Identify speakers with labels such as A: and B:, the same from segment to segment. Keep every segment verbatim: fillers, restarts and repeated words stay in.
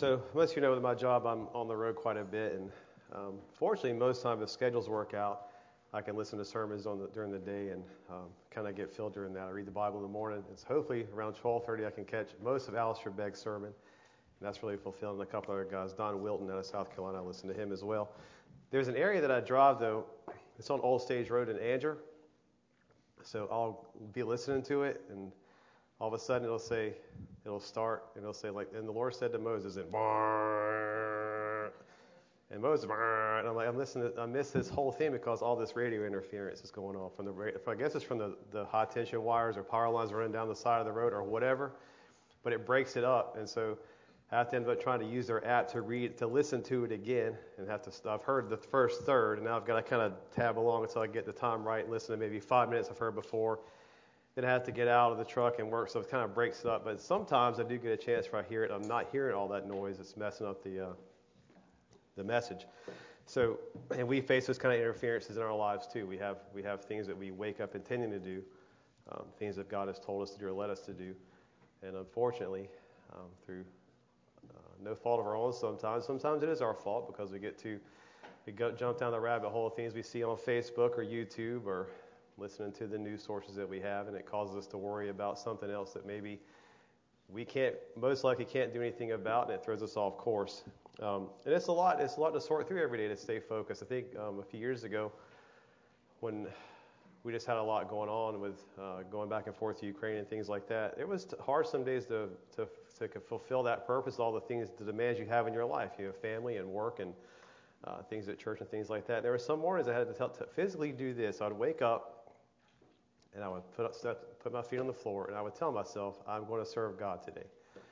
A: So most of you know with my job, I'm on the road quite a bit, and um, fortunately, most of the time the schedules work out. I can listen to sermons on the, during the day and um, kind of get filled during that. I read the Bible in the morning. It's hopefully around twelve thirty I can catch most of Alistair Begg's sermon, and that's really fulfilling. A couple other guys, Don Wilton out of South Carolina, I listen to him as well. There's an area that I drive though. It's on Old Stage Road in Anger, so I'll be listening to it, and all of a sudden it'll say, it'll start, and it'll say like, and the Lord said to Moses, and and Moses, and I'm like, I'm listening, to, I miss this whole thing because all this radio interference is going on from the, I guess it's from the, the high tension wires or power lines running down the side of the road or whatever, but it breaks it up, and so I have to end up trying to use their app to read, to listen to it again, and have to, I've heard the first third, and now I've got to kind of tab along until I get the time right and listen to maybe five minutes I've heard before. Then I have to get out of the truck and work, so it kind of breaks it up. But sometimes I do get a chance where I hear it. I'm not hearing all that noise. It's messing up the uh, the message. So, and we face those kind of interferences in our lives too. We have we have things that we wake up intending to do, um, things that God has told us to do or led us to do, and unfortunately, um, through uh, no fault of our own, sometimes sometimes it is our fault because we get to we go jump down the rabbit hole of things we see on Facebook or YouTube or listening to the news sources that we have, and it causes us to worry about something else that maybe we can't, most likely can't do anything about, and it throws us off course. Um, and it's a lot, it's a lot to sort through every day to stay focused. I think um, a few years ago, when we just had a lot going on with uh, going back and forth to Ukraine and things like that, it was hard some days to, to, to fulfill that purpose, all the things, the demands you have in your life. You have family and work and uh, things at church and things like that. There were some mornings I had to, tell, to physically do this. I'd wake up, and I would put, up, put my feet on the floor, and I would tell myself, I'm going to serve God today.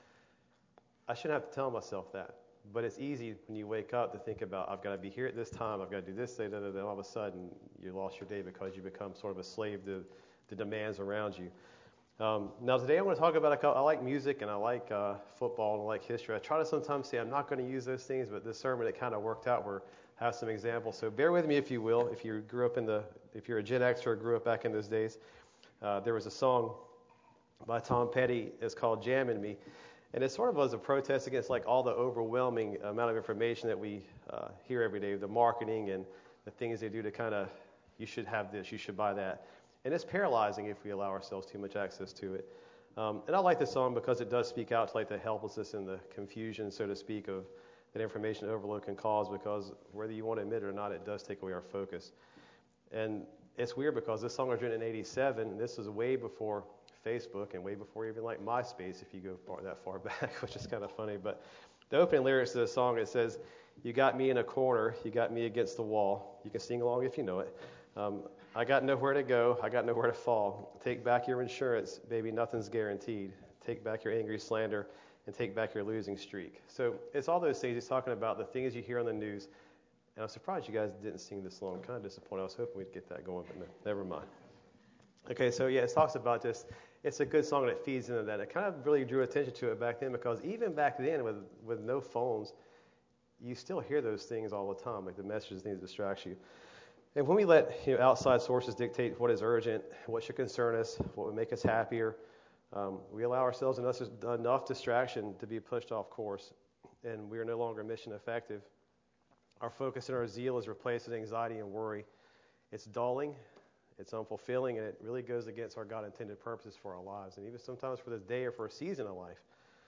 A: I shouldn't have to tell myself that, but it's easy when you wake up to think about, I've got to be here at this time, I've got to do this, da, da, da, da, all of a sudden you lost your day because you become sort of a slave to the demands around you. Um, now today I want to talk about, a couple, I like music and I like uh, football and I like history. I try to sometimes say I'm not going to use those things, but this sermon, it kind of worked out where I have some examples. So bear with me if you will, if you grew up in the, if you're a Gen X or grew up back in those days. Uh, there was a song by Tom Petty. It's called Jammin' Me. And it sort of was a protest against like all the overwhelming amount of information that we uh, hear every day, the marketing and the things they do to kind of, you should have this, you should buy that. And it's paralyzing if we allow ourselves too much access to it. Um, and I like this song because it does speak out to like the helplessness and the confusion, so to speak, of that information overload can cause, because whether you want to admit it or not, it does take away our focus. And it's weird because this song was written in eighty-seven. This was way before Facebook and way before even like MySpace, if you go far, that far back, which is kind of funny. But the opening lyrics to the song, it says, "You got me in a corner, you got me against the wall." You can sing along if you know it. Um, I got nowhere to go, I got nowhere to fall. Take back your insurance, baby, nothing's guaranteed. Take back your angry slander and take back your losing streak. So it's all those things. He's talking about the things you hear on the news. And I'm surprised you guys didn't sing this song. I'm kind of disappointed. I was hoping we'd get that going, but no, never mind. Okay, so yeah, it talks about just, it's a good song and it feeds into that. It kind of really drew attention to it back then because even back then with, with no phones, you still hear those things all the time, like the messages, things that distract you. And when we let you know, outside sources dictate what is urgent, what should concern us, what would make us happier, um, we allow ourselves enough, enough distraction to be pushed off course, and we are no longer mission effective. Our focus and our zeal is replaced with anxiety and worry. It's dulling, it's unfulfilling, and it really goes against our God-intended purposes for our lives, and even sometimes for this day or for a season of life.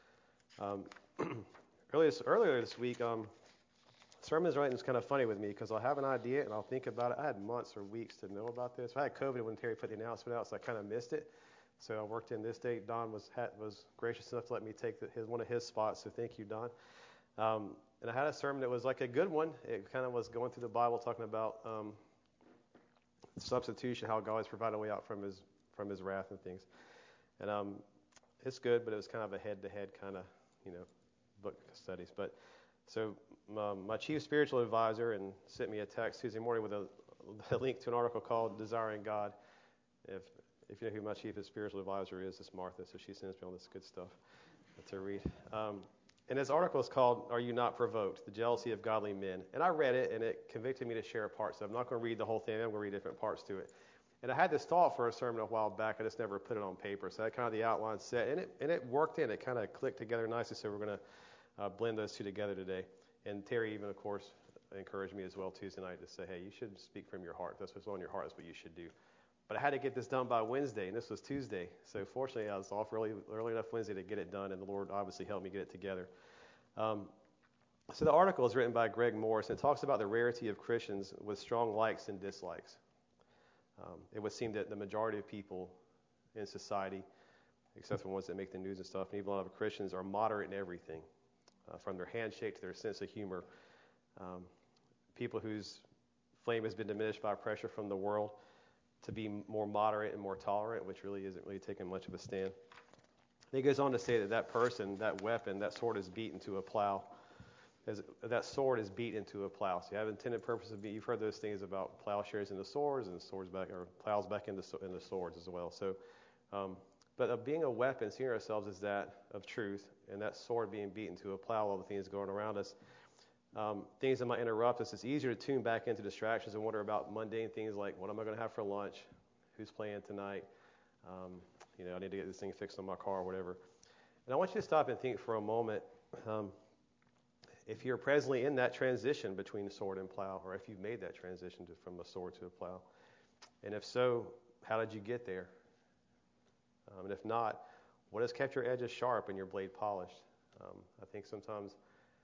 A: Um, earlier, this, earlier this week, um, sermons writing is kind of funny with me because I'll have an idea and I'll think about it. I had months or weeks to know about this. I had COVID when Terry put the announcement out, so I kind of missed it. So I worked in this day. Don was had, was gracious enough to let me take the, his one of his spots, so thank you, Don. Um, and I had a sermon that was like a good one. It kind of was going through the Bible, talking about um, substitution, how God has provided a way out from his from his wrath and things. And um, it's good, but it was kind of a head-to-head kind of, you know, book studies. But so um, my chief spiritual advisor and sent me a text Tuesday morning with a, a link to an article called "Desiring God." If if you know who my chief spiritual advisor is, it's Martha. So she sends me all this good stuff to read. Um, And his article is called, "Are You Not Provoked? The Jealousy of Godly Men." And I read it, and it convicted me to share parts. So I'm not going to read the whole thing. I'm going to read different parts to it. And I had this thought for a sermon a while back. I just never put it on paper. So I had kind of the outline set, and it and it worked in. It kind of clicked together nicely. So we're going to uh, blend those two together today. And Terry even, of course, encouraged me as well Tuesday night to say, hey, you should speak from your heart. That's what's on your heart. That's what you should do. But I had to get this done by Wednesday, and this was Tuesday. So fortunately, I was off early, early enough Wednesday to get it done, and the Lord obviously helped me get it together. Um, so the article is written by Greg Morris, and it talks about the rarity of Christians with strong likes and dislikes. Um, it would seem that the majority of people in society, except for the ones that make the news and stuff, and even a lot of Christians, are moderate in everything, uh, from their handshake to their sense of humor. Um, people whose flame has been diminished by pressure from the world to be more moderate and more tolerant, which really isn't really taking much of a stand. He goes on to say that that person, that weapon, that sword is beat into a plow. As, that sword is beat into a plow. So you have intended purpose of beat. You've heard those things about plowshares into swords and swords back, or plows back into, into swords as well. So, um, but of being a weapon, seeing ourselves as that of truth, and that sword being beat into a plow, all the things going around us, um, things that might interrupt us. It's easier to tune back into distractions and wonder about mundane things like, what am I going to have for lunch? Who's playing tonight? Um, you know, I need to get this thing fixed on my car or whatever. And I want you to stop and think for a moment. Um, If you're presently in that transition between sword and plow, or if you've made that transition to, from a sword to a plow, and if so, how did you get there? Um, and if not, what has kept your edges sharp and your blade polished? Um, I think sometimes,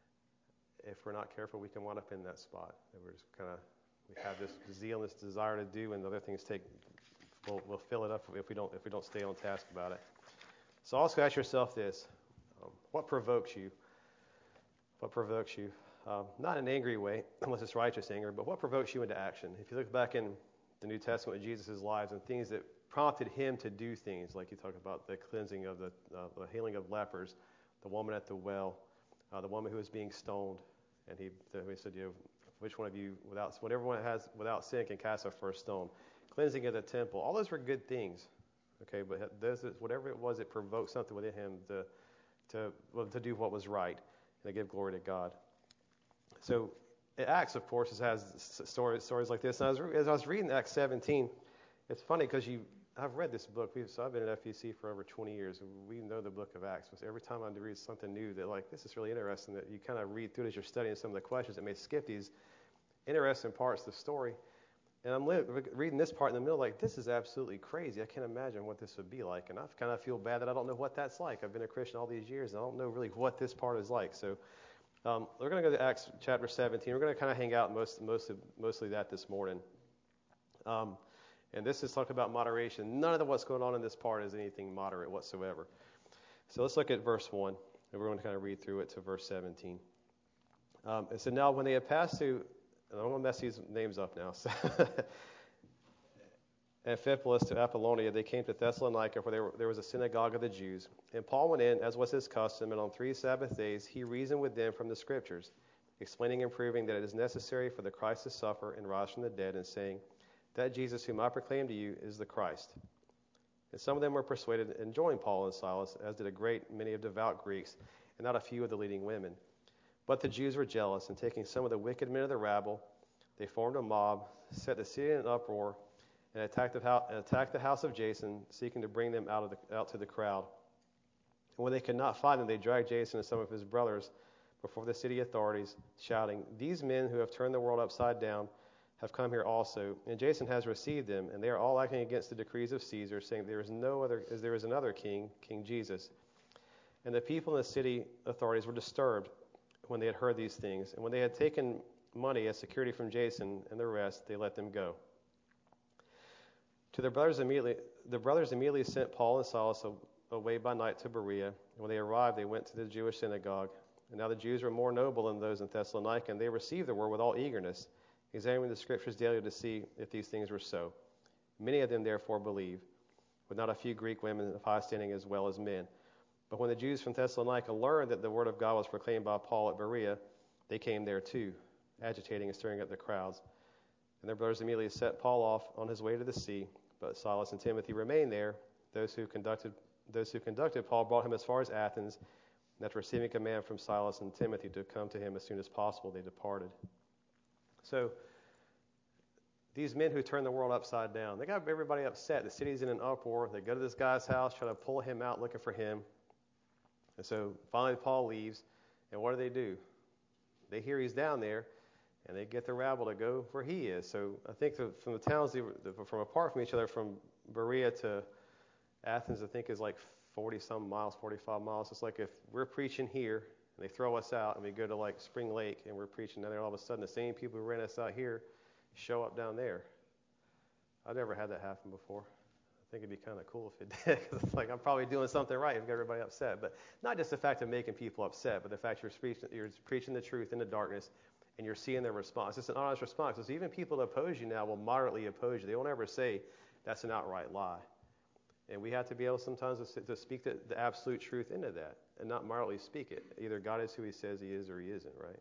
A: if we're not careful, we can wind up in that spot. That we're just kind of we have this zeal and this desire to do, and the other things take we'll, we'll fill it up if we don't if we don't stay on task about it. So also ask yourself this: um, what provokes you? What provokes you? Um, not in an angry way, unless it's righteous anger, but what provokes you into action? If you look back in the New Testament with Jesus' lives and things that prompted him to do things, like you talk about the cleansing of the, uh, the healing of lepers, the woman at the well, uh, the woman who was being stoned, and he, he said, you know, which one of you, without, when everyone has without sin can cast a first stone, cleansing of the temple, all those were good things, okay, but those, whatever it was, it provoked something within him to to well, to do what was right. And they give glory to God. So Acts, of course, has stories, stories like this. And as, as I was reading Acts seventeen, it's funny because you, I've read this book. We've, so I've been at F E C for over twenty years. And we know the book of Acts. So every time I read something new that, like, this is really interesting, that you kind of read through it as you're studying some of the questions that may skip these interesting parts of the story. And I'm li- reading this part in the middle, like, this is absolutely crazy. I can't imagine what this would be like. And I kind of feel bad that I don't know what that's like. I've been a Christian all these years, and I don't know really what this part is like. So um, we're going to go to Acts chapter seventeen. We're going to kind of hang out most, most of, mostly that this morning. Um, and this is talking about moderation. None of the, what's going on in this part is anything moderate whatsoever. So let's look at verse one, and we're going to kind of read through it to verse seventeen. Um, it said, now when they had passed through... And I'm going to mess these names up now. So Amphipolis to Apollonia, they came to Thessalonica, where there, were, there was a synagogue of the Jews. And Paul went in, as was his custom, and on three Sabbath days he reasoned with them from the Scriptures, explaining and proving that it is necessary for the Christ to suffer and rise from the dead, and saying, that Jesus whom I proclaim to you is the Christ. And some of them were persuaded and joined Paul and Silas, as did a great many of devout Greeks, and not a few of the leading women. But the Jews were jealous, and taking some of the wicked men of the rabble, they formed a mob, set the city in an uproar, and attacked the house, and attacked the house of Jason, seeking to bring them out of the, out to the crowd. And when they could not find them, they dragged Jason and some of his brothers before the city authorities, shouting, these men who have turned the world upside down have come here also, and Jason has received them, and they are all acting against the decrees of Caesar, saying there is no other, as there is another king, King Jesus. And the people in the city authorities were disturbed when they had heard these things. And when they had taken money as security from Jason and the rest, they let them go. To their brothers immediately, the brothers immediately sent Paul and Silas away by night to Berea. And when they arrived, they went to the Jewish synagogue. And now the Jews were more noble than those in Thessalonica, and they received the word with all eagerness, examining the Scriptures daily to see if these things were so. Many of them therefore believed, with not a few Greek women of high standing as well as men. But when the Jews from Thessalonica learned that the word of God was proclaimed by Paul at Berea, they came there too, agitating and stirring up the crowds. And their brothers immediately set Paul off on his way to the sea, but Silas and Timothy remained there. Those who conducted those who conducted Paul brought him as far as Athens, and after receiving command from Silas and Timothy to come to him as soon as possible, they departed. So these men who turned the world upside down, they got everybody upset. The city's in an uproar. They go to this guy's house, try to pull him out, looking for him. And so finally Paul leaves, And what do they do? They hear he's down there, and they get the rabble to go where he is. So I think the, from the towns, they were, from apart from each other, from Berea to Athens, I think is like forty-some miles, forty-five miles. It's like if we're preaching here, and they throw us out, and we go to like Spring Lake, and we're preaching down there, all of a sudden the same people who ran us out here show up down there. I've never had that happen before. I think it'd be kind of cool if it did, because it's like I'm probably doing something right and got everybody upset. But not just the fact of making people upset, but the fact you're preaching, you're preaching the truth in the darkness, and you're seeing their response. It's an honest response. Because even people that oppose you now will moderately oppose you. They won't ever say that's an outright lie. And we have to be able sometimes to, to speak the, the absolute truth into that and not moderately speak it. Either God is who he says he is or he isn't, right?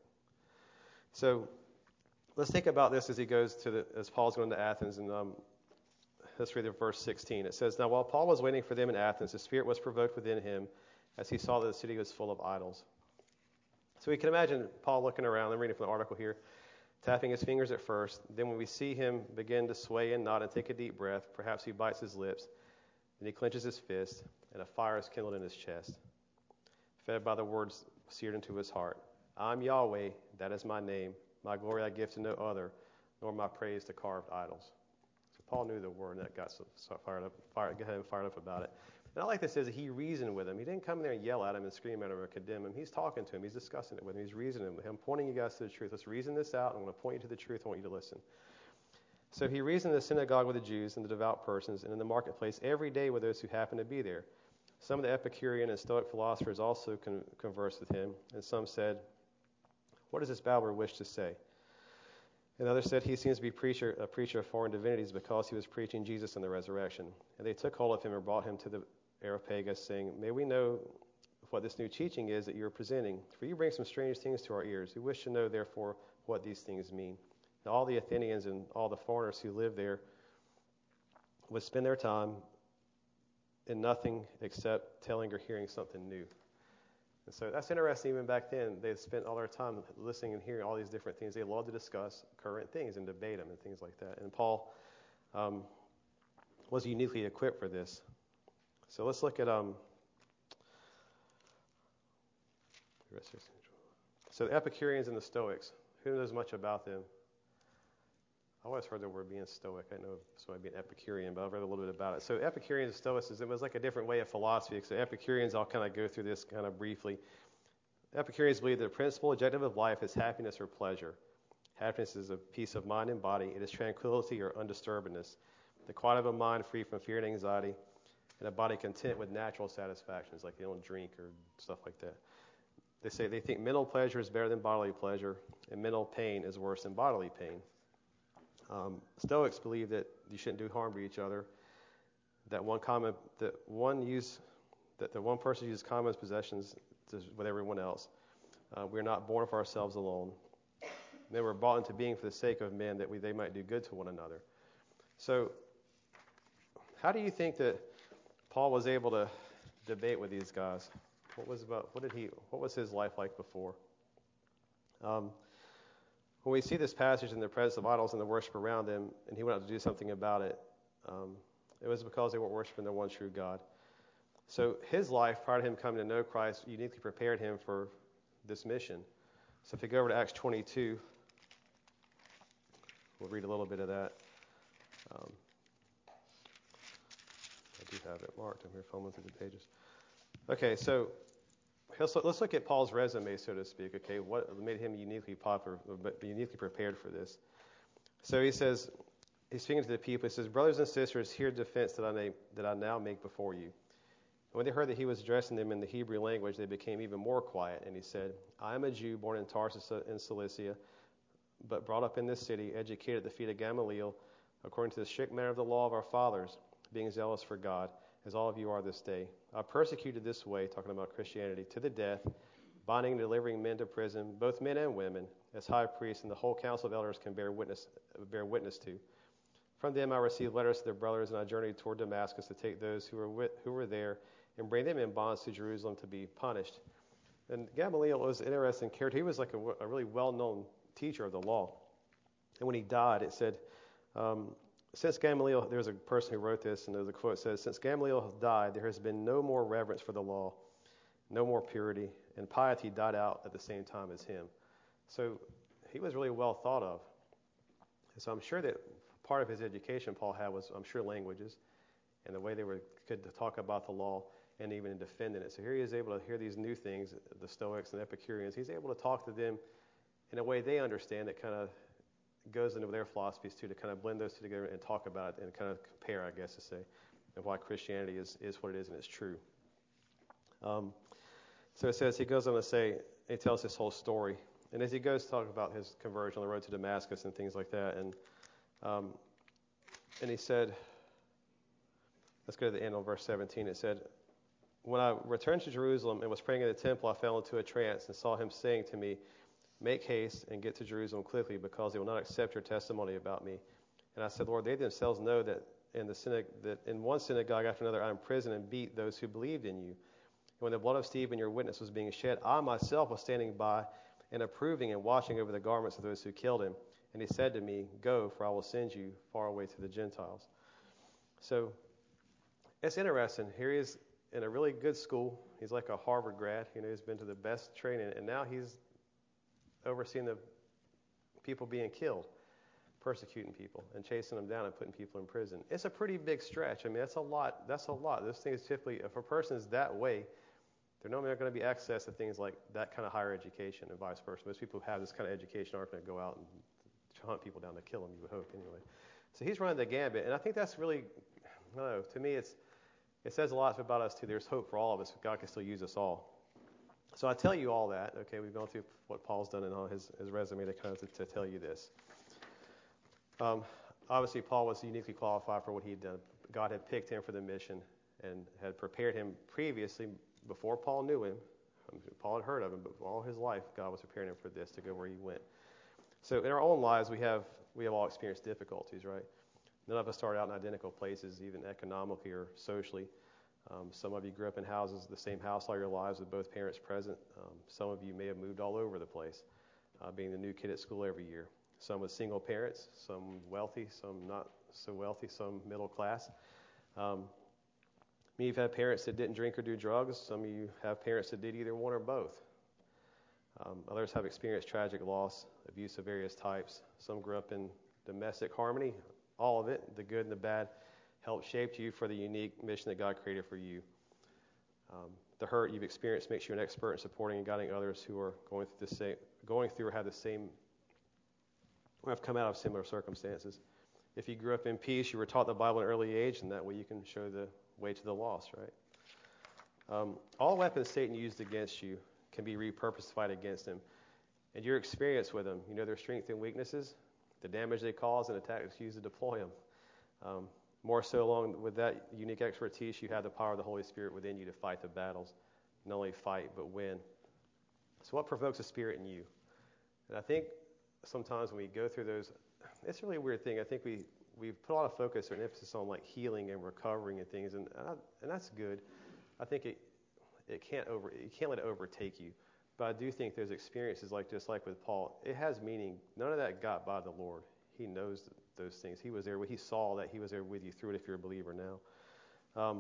A: So let's think about this as he goes to the, as Paul's going to Athens, and um, let's read verse sixteen. It says, "Now while Paul was waiting for them in Athens, the Spirit was provoked within him as he saw that the city was full of idols." So we can imagine Paul looking around. I'm reading from the article here, tapping his fingers at first. Then when we see him begin to sway and nod and take a deep breath, perhaps he bites his lips. Then he clenches his fist, and a fire is kindled in his chest, fed by the words seared into his heart. "I'm Yahweh, that is my name. My glory I give to no other, nor my praise to carved idols." So Paul knew the word, and that got so, so fired up, fired, got him fired up about it. And I like this is that he reasoned with him. He didn't come there and yell at him and scream at him or condemn him. He's talking to him. He's discussing it with him. He's reasoning with him. I'm pointing you guys to the truth. Let's reason this out. I'm going to point you to the truth. I want you to listen. So he reasoned in the synagogue with the Jews and the devout persons, and in the marketplace every day with those who happened to be there. Some of the Epicurean and Stoic philosophers also con- conversed with him, and some said, "What does this babbler wish to say?" And others said, "He seems to be preacher, a preacher of foreign divinities because he was preaching Jesus and the resurrection." And they took hold of him and brought him to the Areopagus, saying, "May we know what this new teaching is that you are presenting? For you bring some strange things to our ears. We wish to know, therefore, what these things mean." Now, all the Athenians and all the foreigners who lived there would spend their time in nothing except telling or hearing something new. And so that's interesting. Even back then, they spent all their time listening and hearing all these different things. They loved to discuss current things and debate them and things like that. And Paul um, was uniquely equipped for this. So let's look at um. So the Epicureans and the Stoics. Who knows much about them? I always heard the word being Stoic. I know somebody being Epicurean, but I've read a little bit about it. So Epicureans and Stoicism, it was like a different way of philosophy. So Epicureans, I'll kind of go through this kind of briefly. Epicureans believe that the principal objective of life is happiness or pleasure. Happiness is a peace of mind and body. It is tranquility or undisturbedness. The quiet of a mind free from fear and anxiety, and a body content with natural satisfactions, like they don't drink or stuff like that. They say they think mental pleasure is better than bodily pleasure, and mental pain is worse than bodily pain. Um, Stoics believe that you shouldn't do harm to each other. That one common, that one use, that the one person uses common possessions to, with everyone else. Uh, we're not born for ourselves alone. They were brought into being for the sake of men, that we they might do good to one another. So, how do you think that Paul was able to debate with these guys? What was about? What did he? What was his life like before? Um, when we see this passage in the presence of idols and the worship around them, and he went out to do something about it, um, it was because they weren't worshiping the one true God. So his life, prior to him coming to know Christ, uniquely prepared him for this mission. So if you go over to Acts twenty-two, we'll read a little bit of that. Um, I do have it marked. I'm here fumbling through the pages. Okay, so let's look at Paul's resume, so to speak. Okay, what made him uniquely popular, but uniquely prepared for this? So he says, he's speaking to the people. He says, "Brothers and sisters, hear the defense that I name, that I now make before you." And when they heard that he was addressing them in the Hebrew language, they became even more quiet. And he said, "I am a Jew, born in Tarsus in Cilicia, but brought up in this city, educated at the feet of Gamaliel, according to the strict manner of the law of our fathers, being zealous for God, as all of you are this day. I persecuted this way," talking about Christianity, "to the death, binding and delivering men to prison, both men and women, as high priest and the whole council of elders can bear witness bear witness to. From them I received letters to their brothers, and I journeyed toward Damascus to take those who were with, who were there and bring them in bonds to Jerusalem to be punished." And Gamaliel was an interesting character. He was like a, a really well-known teacher of the law. And when he died, it said, um, since Gamaliel, there's a person who wrote this, and the quote says, "Since Gamaliel died, there has been no more reverence for the law. no more purity, and piety died out at the same time as him. So he was really well thought of. And so I'm sure that part of his education Paul had was, I'm sure, languages and the way they were could talk about the law and even defending it. So here he is able to hear these new things, the Stoics and Epicureans. He's able to talk to them in a way they understand that kind of goes into their philosophies too, to kind of blend those two together and talk about it and kind of compare, I guess to say, of why Christianity is, is what it is and it's true. Um, so it says, he goes on to say, he tells this whole story. And as he goes to talk about his conversion on the road to Damascus and things like that, and um, and he said, let's go to the end of verse seventeen. It said, when I returned to Jerusalem and was praying in the temple, I fell into a trance and saw him saying to me, make haste and get to Jerusalem quickly, because they will not accept your testimony about me. And I said, Lord, they themselves know that in the synag- that in one synagogue after another I imprisoned and beat those who believed in you. And when the blood of Stephen, your witness, was being shed, I myself was standing by and approving and watching over the garments of those who killed him. And he said to me, go, for I will send you far away to the Gentiles. So it's interesting. Here he is in a really good school. He's like a Harvard grad. You know, he's been to the best training, and now he's overseeing the people being killed, persecuting people, and chasing them down and putting people in prison. It's a pretty big stretch. I mean, that's a lot. That's a lot. Those things typically, if a person is that way, they're normally not going to be access to things like that kind of higher education and vice versa. Most people who have this kind of education aren't going to go out and hunt people down to kill them, you would hope, anyway. So he's running the gambit, and I think that's really, I don't know, to me it's it says a lot about us, too. There's hope for all of us. God can still use us all. So I tell you all that, okay, we've gone through what Paul's done in all his, his resume to kind of to, to tell you this. Um, obviously, Paul was uniquely qualified for what he'd done. God had picked him for the mission and had prepared him previously, before Paul knew him. Paul had heard of him, but all his life, God was preparing him for this, to go where he went. So in our own lives, we have we have all experienced difficulties, right? None of us started out in identical places, even economically or socially. Um, some of you grew up in houses, the same house all your lives with both parents present. Um, some of you may have moved all over the place, uh, being the new kid at school every year. Some with single parents, some wealthy, some not so wealthy, some middle class. Um, You've had parents that didn't drink or do drugs. Some of you have parents that did either one or both. Um, others have experienced tragic loss, abuse of various types. Some grew up in domestic harmony. All of it, the good and the bad, helped shape you for the unique mission that God created for you. Um, the hurt you've experienced makes you an expert in supporting and guiding others who are going through the same, going through or have the same, or have come out of similar circumstances. If you grew up in peace, you were taught the Bible at an early age, and that way you can show the way to the lost, right? Um, all weapons Satan used against you can be repurposed against him. And your experience with them, you know their strengths and weaknesses, the damage they cause, and the tactics used to deploy them. Um, more so, along with that unique expertise, you have the power of the Holy Spirit within you to fight the battles. Not only fight, but win. So what provokes a spirit in you? And I think sometimes when we go through those, it's really a weird thing. I think we we put a lot of focus or an emphasis on like healing and recovering and things, and uh, and that's good. I think it it can't over you can't let it overtake you. But I do think there's experiences like just like with Paul, it has meaning. None of that got by the Lord. He knows those things. He was there. He saw that. He was there with you through it if you're a believer now. Um,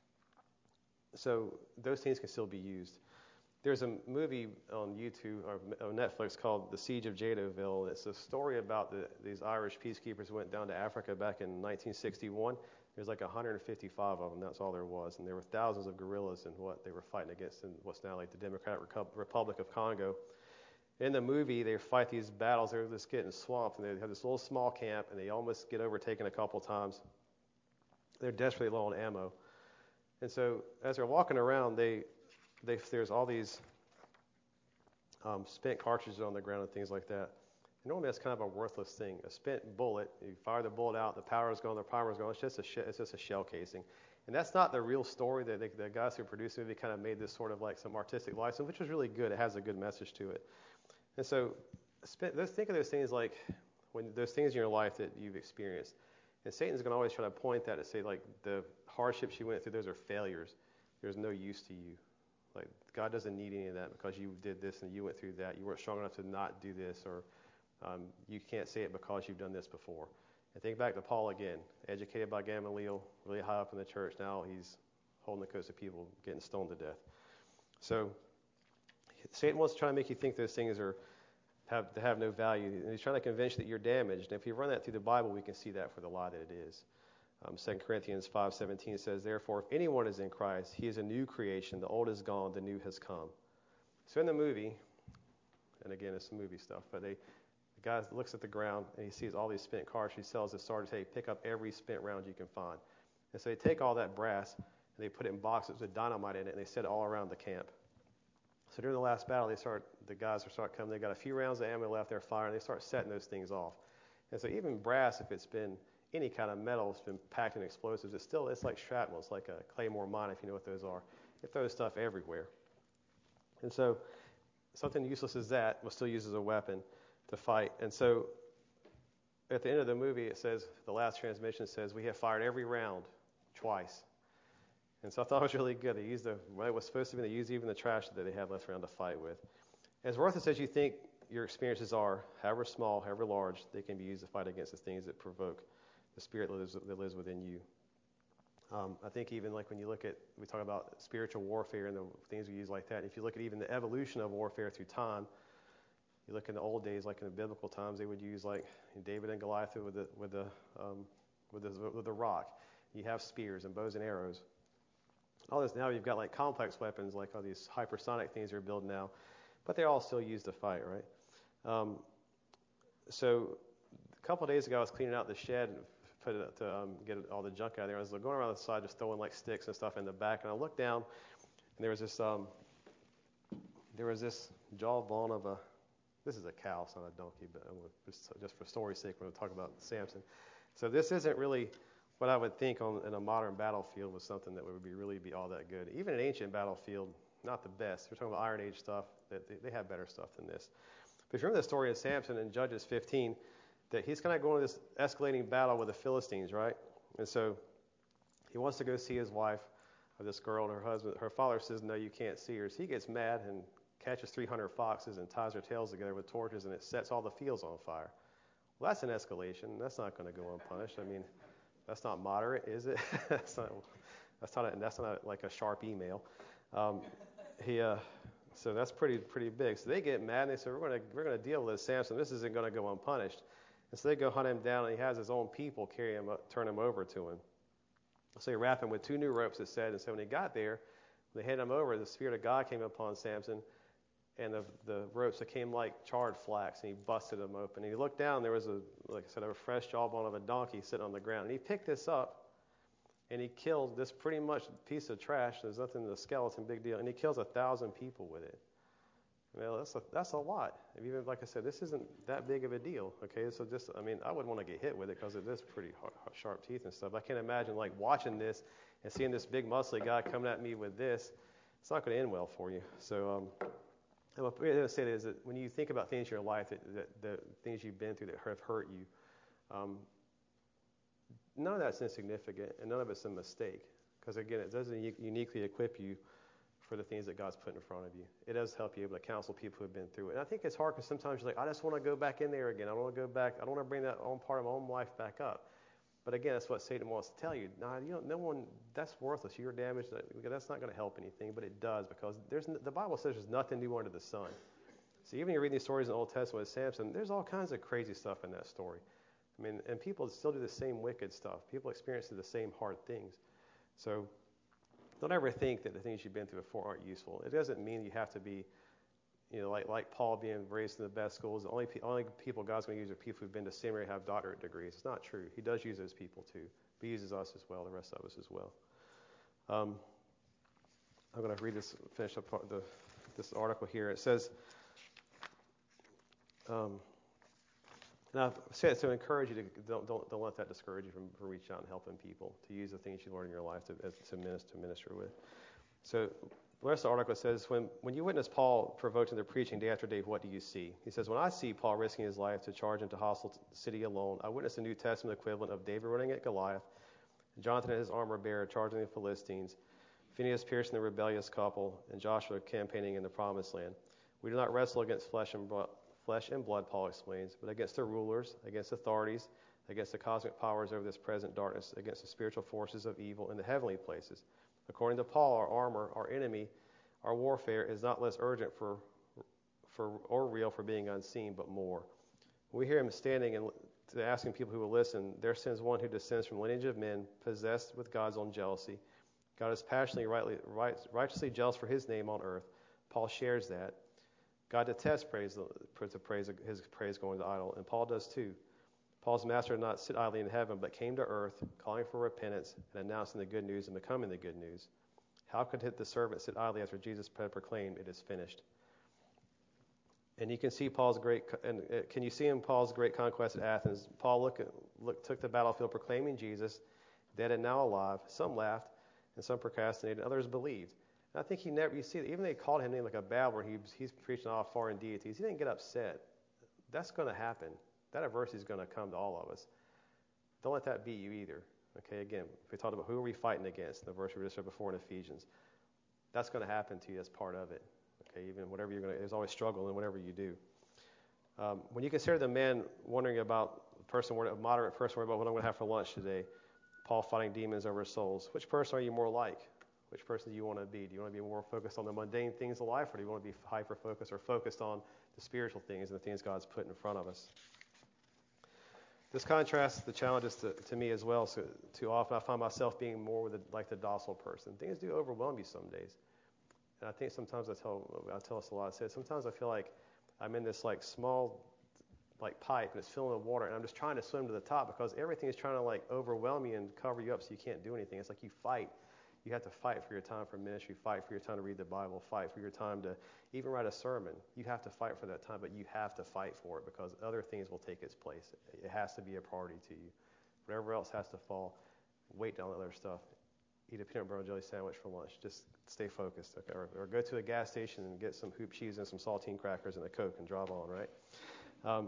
A: so those things can still be used. There's a movie on YouTube or on Netflix called The Siege of Jadotville. It's a story about the, these Irish peacekeepers who went down to Africa back in nineteen sixty-one. There's like one hundred fifty-five of them. That's all there was. And there were thousands of guerrillas and what they were fighting against in what's now like the Democratic Republic of Congo. In the movie, they fight these battles. They're just getting swamped, and they have this little small camp, and they almost get overtaken a couple times. They're desperately low on ammo. And so as they're walking around, they They, there's all these um, spent cartridges on the ground and things like that. And normally that's kind of a worthless thing. A spent bullet, you fire the bullet out, the power is gone, the power is gone. It's just a sh- it's just a shell casing. And that's not the real story. That they, the guys who produced the movie kind of made this sort of like some artistic license, which was really good. It has a good message to it. And so spent, let's think of those things like when those things in your life that you've experienced. And Satan's going to always try to point that and say like the hardships you went through, those are failures. There's no use to you. Like, God doesn't need any of that because you did this and you went through that. You weren't strong enough to not do this, or um, you can't say it because you've done this before. And think back to Paul again, educated by Gamaliel, really high up in the church. Now he's holding the coats of people, getting stoned to death. So Satan wants to try to make you think those things are have have no value, and he's trying to convince you that you're damaged. And if you run that through the Bible, we can see that for the lie that it is. Um, Second Corinthians five seventeen says, "Therefore, if anyone is in Christ, he is a new creation. The old is gone, the new has come." So in the movie, and again, it's movie stuff, but they, the guy looks at the ground and he sees all these spent cars. He tells the sergeant, "Hey, pick up every spent round you can find." And so they take all that brass and they put it in boxes with dynamite in it, and they set it all around the camp. So during the last battle, they start the guys are start coming. They got a few rounds of ammo left. They're firing. They start setting those things off. And so even brass, if it's been any kind of metal, it's been packed in explosives. It's still it's like shrapnel. It's like a claymore mine, if you know what those are. It throws stuff everywhere. And so something useless as that was still used as a weapon to fight. And so at the end of the movie, it says the last transmission says we have fired every round twice. And so I thought it was really good. They used the what it was supposed to be. They used even the trash that they had left around to fight with. As worthless as you think your experiences are, however small, however large, they can be used to fight against the things that provoke the spirit that lives, that lives within you. Um, I think even like when you look at, we talk about spiritual warfare and the things we use like that. If you look at even the evolution of warfare through time, you look in the old days, like in the biblical times, they would use like David and Goliath with the with the um, with the with the rock. You have spears and bows and arrows. All this now you've got like complex weapons, like all these hypersonic things they're building now, but they're all still used to fight, right? Um, so a couple of days ago, I was cleaning out the shed and put it to um, get all the junk out of there. I was going around the side, just throwing like sticks and stuff in the back, and I looked down, and there was this um, there was this jawbone of a. This is a cow, it's not a donkey, but I'm gonna, just, just for story's sake, we're going to talk about Samson. So this isn't really what I would think on in a modern battlefield was something that would be really be all that good. Even an ancient battlefield, not the best. We're talking about Iron Age stuff. That they, they have better stuff than this. But if you remember the story of Samson in Judges fifteen, that he's kind of going to this escalating battle with the Philistines, right? And so he wants to go see his wife, or this girl, and her husband. Her father says, "No, you can't see her." So he gets mad and catches three hundred foxes and ties their tails together with torches, and it sets all the fields on fire. Well, that's an escalation. That's not going to go unpunished. I mean, that's not moderate, is it? that's not. That's not. A, that's not like a sharp email. Um, he. Uh, so that's pretty pretty big. So they get mad and they say, "We're going to we're going to deal with this Samson. This isn't going to go unpunished." And so they go hunt him down, and he has his own people carry him, up, turn him over to him. So they wrap him with two new ropes, it said. And so when he got there, when they handed him over, the Spirit of God came upon Samson, and the, the ropes became like charred flax, and he busted them open. And he looked down, there was, a, like I said, a fresh jawbone of a donkey sitting on the ground. And he picked this up, and he killed this pretty much piece of trash. There's nothing in the skeleton, big deal. And he kills a thousand people with it. Well, that's a, that's a lot. Even like I said, this isn't that big of a deal. Okay, so just I mean, I wouldn't want to get hit with it because it is pretty hard, sharp teeth and stuff. I can't imagine like watching this and seeing this big muscly guy coming at me with this. It's not going to end well for you. So, um, and what I'm going to say is that when you think about things in your life, that, that the things you've been through that have hurt you, um, none of that's insignificant and none of it's a mistake. Because again, it doesn't u- uniquely equip you for the things that God's put in front of you. It does help you able to counsel people who have been through it. And I think it's hard because sometimes you're like, I just want to go back in there again. I don't want to go back. I don't want to bring that own part of my own life back up. But again, that's what Satan wants to tell you. No, you don't, no one, that's worthless. You're damaged. That's not going to help anything, but it does because there's the Bible says there's nothing new under the sun. So even when you read these stories in the Old Testament with Samson, there's all kinds of crazy stuff in that story. I mean, and people still do the same wicked stuff. People experience the same hard things. So don't ever think that the things you've been through before aren't useful. It doesn't mean you have to be, you know, like like Paul being raised in the best schools. The only pe- only people God's going to use are people who've been to seminary and have doctorate degrees. It's not true. He does use those people too, but he uses us as well, the rest of us as well. Um, I'm going to read this, finish up part, the, this article here. It says, um, now I say it to encourage you to don't don't don't let that discourage you from, from reaching out and helping people, to use the things you learn in your life to to minister, to minister with. So the rest of the article says, when, when you witness Paul provoked into preaching day after day, what do you see? He says, when I see Paul risking his life to charge into hostile city alone, I witness the New Testament equivalent of David running at Goliath, Jonathan and his armor bearer charging the Philistines, Phinehas piercing the rebellious couple, and Joshua campaigning in the promised land. We do not wrestle against flesh and blood, flesh and blood, Paul explains, but against the rulers, against authorities, against the cosmic powers over this present darkness, against the spiritual forces of evil in the heavenly places. According to Paul, our armor, our enemy, Our warfare is not less urgent for, for or real for being unseen, but more. We hear him standing and asking people who will listen, there sends one who descends from lineage of men, possessed with God's own jealousy. God is passionately, rightly, right, righteously jealous for his name on earth. Paul shares that. God detests praise, to praise, his praise going to idol, and Paul does too. Paul's master did not sit idly in heaven, but came to earth, calling for repentance and announcing the good news and becoming the good news. How could the servant sit idly after Jesus had proclaimed, it is finished? And you can see Paul's great, and can you see in Paul's great conquest at Athens? Paul look, look, took the battlefield proclaiming Jesus, dead and now alive. Some laughed, and some procrastinated, and others believed. And I think he never, you see, even they called him name like a babbler. He, he's preaching all foreign deities. He didn't get upset. That's going to happen. That adversity is going to come to all of us. Don't let that beat you either. Okay, again, if we talked about who are we fighting against, the verse we just read before in Ephesians, that's going to happen to you as part of it. Okay, even whatever you're going to, there's always struggle in whatever you do. Um, when you consider the man wondering about, a person, a moderate person worrying about what I'm going to have for lunch today, Paul fighting demons over souls, which person are you more like? Which person do you want to be? Do you want to be more focused on the mundane things of life, or do you want to be hyper-focused or focused on the spiritual things and the things God's put in front of us? This contrasts the challenges to, to me as well. So too often I find myself being more with the, like the docile person. Things do overwhelm you some days. And I think sometimes I tell I tell us a lot. I said sometimes I feel like I'm in this like small like pipe and it's filling with water and I'm just trying to swim to the top because everything is trying to like overwhelm you and cover you up so you can't do anything. It's like you fight. You have to fight for your time for ministry, fight for your time to read the Bible, fight for your time to even write a sermon. You have to fight for that time, but you have to fight for it because other things will take its place. It has to be a priority to you. Whatever else has to fall, wait down other stuff. Eat a peanut butter and jelly sandwich for lunch. Just stay focused. Okay? Or, or go to a gas station and get some hoop cheese and some saltine crackers and a Coke and drive on, right? Um,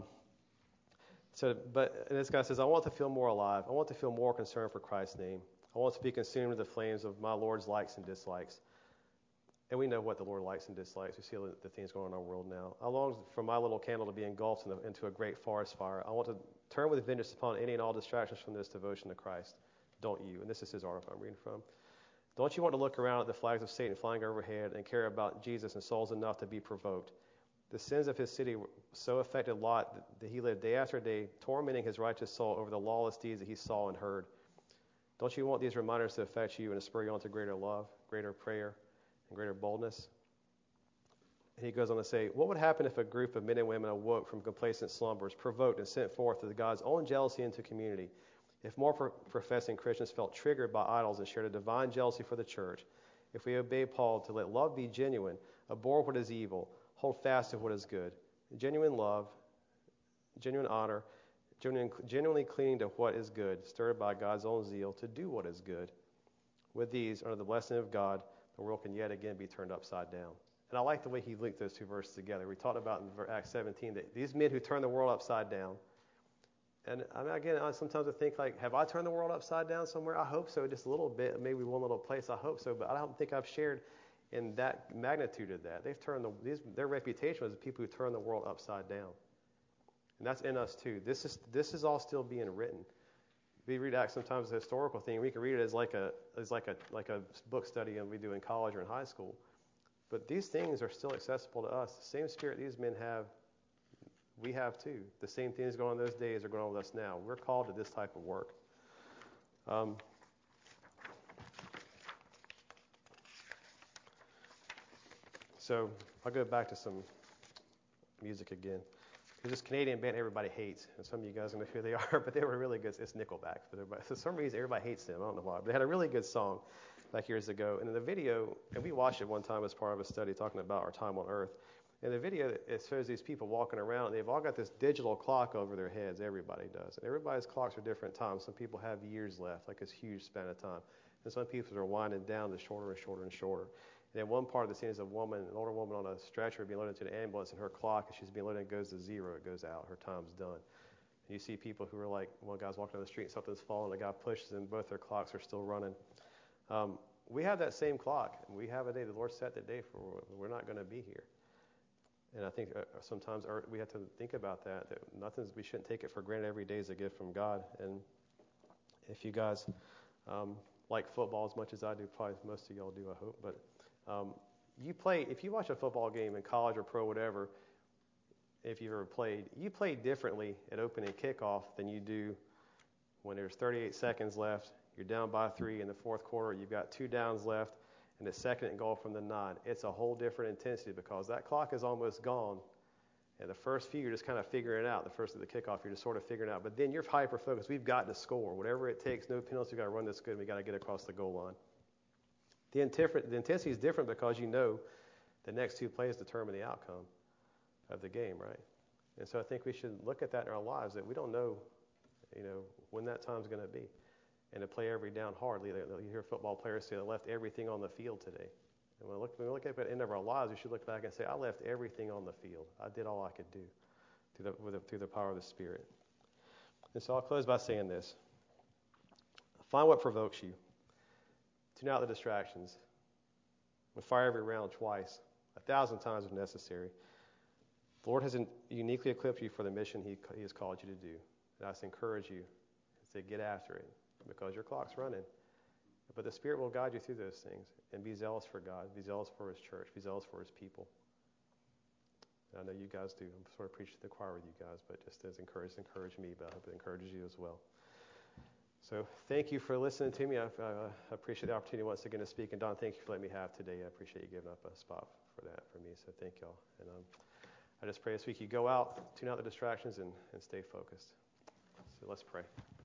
A: so, but and this guy says, I want to feel more alive. I want to feel more concerned for Christ's name. I want to be consumed with the flames of my Lord's likes and dislikes. And we know what the Lord likes and dislikes. We see the, the things going on in our world now. I long for my little candle to be engulfed in the, into a great forest fire. I want to turn with vengeance upon any and all distractions from this devotion to Christ. Don't you? And this is his article I'm reading from. Don't you want to look around at the flags of Satan flying overhead and care about Jesus and souls enough to be provoked? The sins of his city so affected Lot that he lived day after day, tormenting his righteous soul over the lawless deeds that he saw and heard. Don't you want these reminders to affect you and to spur you on to greater love, greater prayer, and greater boldness? And he goes on to say, what would happen if a group of men and women awoke from complacent slumbers, provoked and sent forth to God's own jealousy into community? If more pro- professing Christians felt triggered by idols and shared a divine jealousy for the church, if we obey Paul to let love be genuine, abhor what is evil, hold fast to what is good, genuine love, genuine honor, genuine, genuinely clinging to what is good, stirred by God's own zeal to do what is good. With these, under the blessing of God, the world can yet again be turned upside down. And I like the way he linked those two verses together. We talked about in Acts seventeen that these men who turned the world upside down. And I mean, again, I sometimes I think like, have I turned the world upside down somewhere? I hope so, just a little bit, maybe one little place. I hope so, but I don't think I've shared in that magnitude of that. They've turned the, these, their reputation was the people who turn the world upside down, and that's in us too. This is this is all still being written. We read Acts sometimes as a historical thing. We can read it as like a as like a like a book study and we do in college or in high school. But these things are still accessible to us. The same spirit these men have, we have too. The same things going on those days are going on with us now. We're called to this type of work. Um, so I'll go back to some music again. There's this Canadian band everybody hates, and some of you guys know who they are, but they were really good. It's Nickelback. For some reason, everybody hates them. I don't know why. But they had a really good song like years ago. And in the video, and we watched it one time as part of a study talking about our time on Earth. In the video, it shows these people walking around, and they've all got this digital clock over their heads. Everybody does. And everybody's clocks are different times. Some people have years left, like this huge span of time. And some people are winding down to shorter and shorter and shorter. And then one part of the scene is a woman, an older woman on a stretcher being loaded into an ambulance, and her clock, as she's being loaded, goes to zero. It goes out. Her time's done. And you see people who are like, one guy's walking down the street, and something's falling, the guy pushes, and both their clocks are still running. Um, we have that same clock. And we have a day. The Lord set that day for we're not going to be here. And I think uh, sometimes our, we have to think about that, that nothing's, we shouldn't take it for granted. Every day is a gift from God. And if you guys um, like football as much as I do, probably most of y'all do, I hope, but um, you play, if you watch a football game in college or pro, whatever, if you've ever played, you play differently at opening kickoff than you do when there's thirty-eight seconds left. You're down by three in the fourth quarter. You've got two downs left, and it's second and goal from the nine. It's a whole different intensity because that clock is almost gone. And the first few, you're just kind of figuring it out. The first of the kickoff, you're just sort of figuring it out. But then you're hyper-focused. We've got to score. Whatever it takes, no penalties. We've got to run this good, and we've got to get across the goal line. The, intif- the intensity is different because you know the next two plays determine the outcome of the game, right? And so I think we should look at that in our lives, that we don't know, you know, when that time's going to be. And to play every down hard. You hear football players say they left everything on the field today. And when we look, when we look at the end of our lives, we should look back and say, I left everything on the field. I did all I could do through the, with the, through the power of the Spirit. And so I'll close by saying this. Find what provokes you. Tune out the distractions. And fire every round twice, a thousand times if necessary. The Lord has uniquely equipped you for the mission he, he has called you to do. And I just encourage you to get after it because your clock's running. But the Spirit will guide you through those things. And be zealous for God. Be zealous for His church. Be zealous for His people. And I know you guys do. I'm sort of preaching to the choir with you guys, but just as encouraged, encourage me, but I hope it encourages you as well. So thank you for listening to me. I uh, appreciate the opportunity once again to speak. And Don, thank you for letting me have today. I appreciate you giving up a spot for that for me. So thank y'all. And um, I just pray this week you go out, tune out the distractions, and, and stay focused. So let's pray.